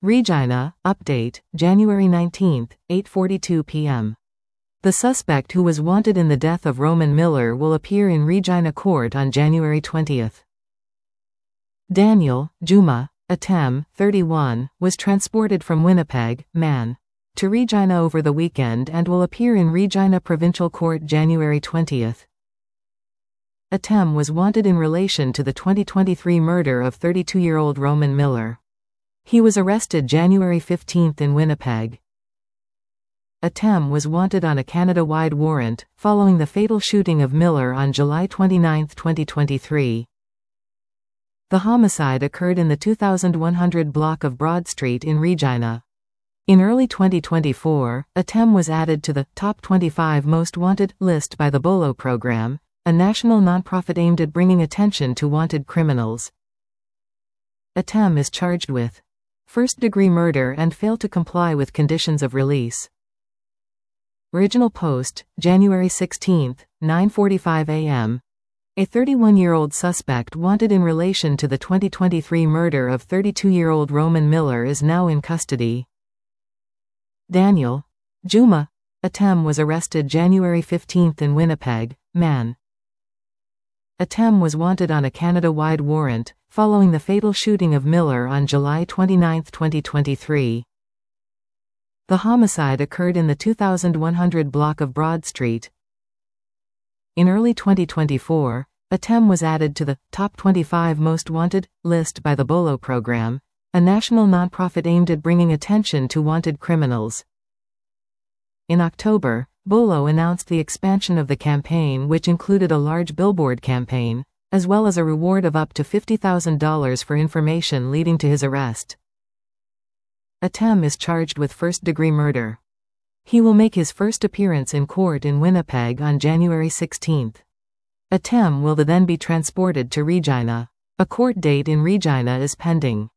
Regina, update, January 19, 8:42 p.m. The suspect who was wanted in the death of Roman Miller will appear in Regina court on January 20. Daniel, Juma, Atem, 31, was transported from Winnipeg, Man. to Regina over the weekend and will appear in Regina Provincial Court January 20. Atem was wanted in relation to the 2023 murder of 32-year-old Roman Miller. He was arrested January 15 in Winnipeg. Atem was wanted on a Canada-wide warrant, following the fatal shooting of Miller on July 29, 2023. The homicide occurred in the 2100 block of Broad Street in Regina. In early 2024, Atem was added to the Top 25 Most Wanted list by the BOLO program, a national nonprofit aimed at bringing attention to wanted criminals. Atem is charged with first-degree murder and failed to comply with conditions of release. Original post, January 16, 9:45 a.m. A 31-year-old suspect wanted in relation to the 2023 murder of 32-year-old Roman Miller is now in custody. Daniel, Juma, Atem was arrested January 15 in Winnipeg, Man. Atem was wanted on a Canada-wide warrant, following the fatal shooting of Miller on July 29, 2023. The homicide occurred in the 2100 block of Broad Street. In early 2024, Atem was added to the Top 25 Most Wanted list by the BOLO program, a national nonprofit aimed at bringing attention to wanted criminals. In October, BOLO announced the expansion of the campaign, which included a large billboard campaign, as well as a reward of up to $50,000 for information leading to his arrest. Atem is charged with first-degree murder. He will make his first appearance in court in Winnipeg on January 16. Atem will then be transported to Regina. A court date in Regina is pending.